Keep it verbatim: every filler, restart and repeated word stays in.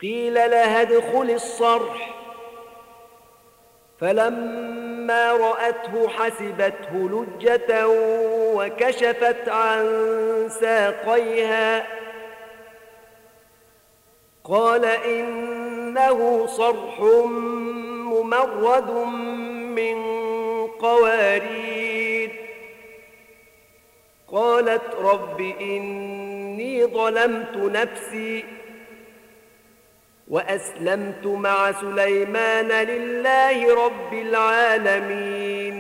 قيل لها ادخل الصرح، فلما رأته حسبته لجة وكشفت عن ساقيها، قال إنه صرح ممرد من قوارير. قالت رب إني ظلمت نفسي وأسلمت مع سليمان لله رب العالمين.